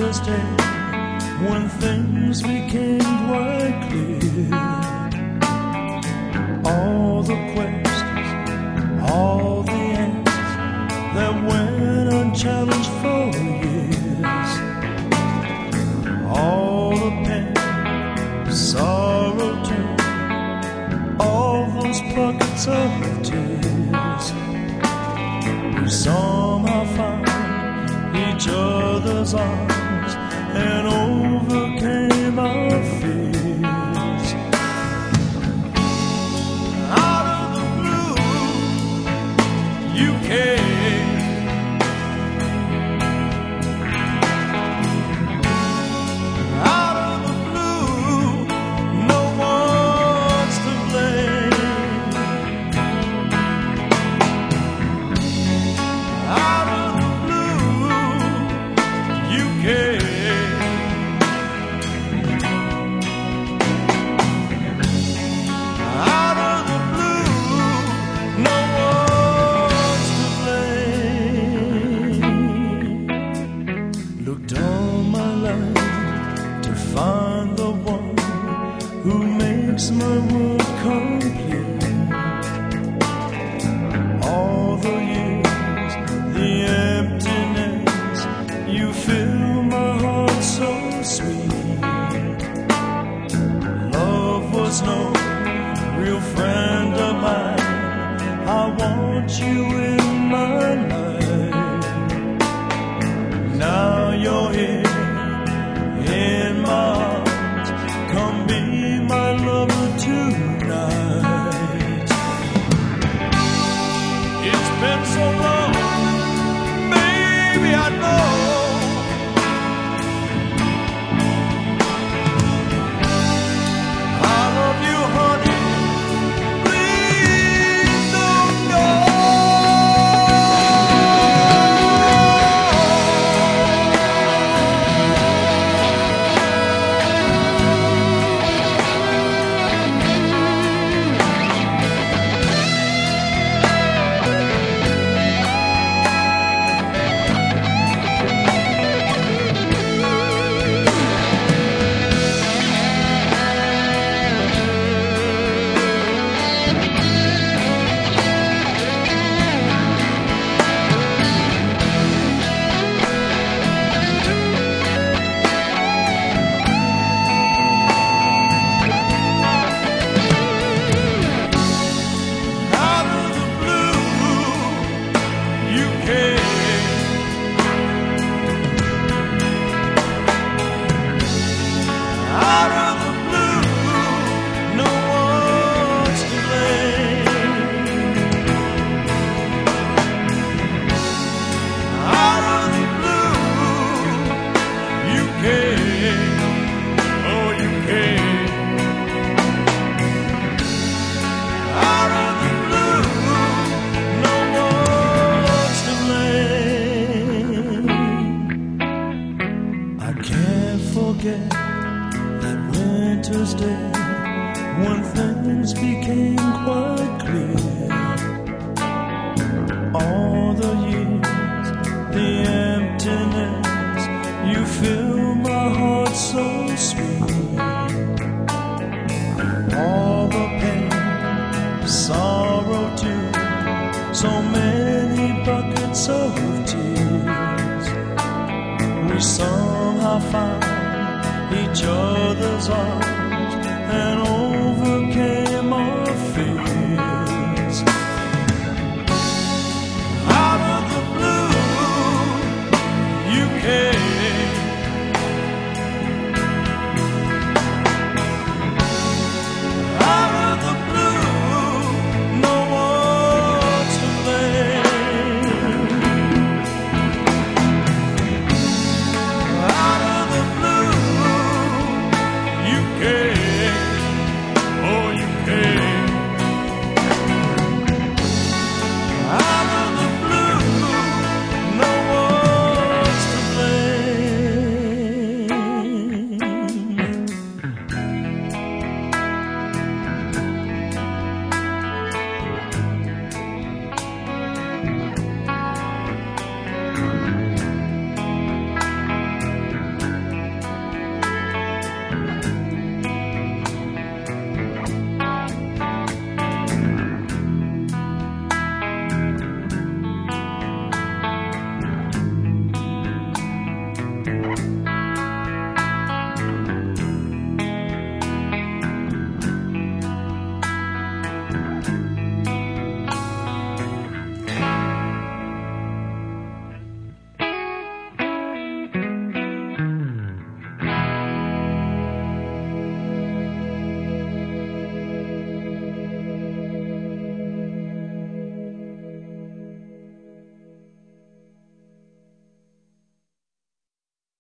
winter's day, when things became quite clear, all the questions, all the answers that went unchallenged for years, all the pain, sorrow too, all those buckets of tears, we somehow found each other's arms and overcame our fears. Out of the blue, you came. Out of the blue, no one's to blame. Out of the blue, you came. Out of the blue, no one's to blame. Looked all my life to find the one who makes my world complete. All the years, the emptiness, you fill my heart so sweet. Love was no real friend of mine. I want you in my life. Now you're here in my arms. Come be my lover tonight. It's been so long, baby, I know. I love you, honey. Please don't go. Out of the blue, you came. Out of the blue, no one's to blame. Out of the blue, you came. Oh, you came. Out of the blue, no one's to blame. I can't forget that winter's day when things became quite clear. All the years, the emptiness, you fill my heart so sweet. All the pain, sorrow too, so many buckets of tears, we somehow found each other's arms and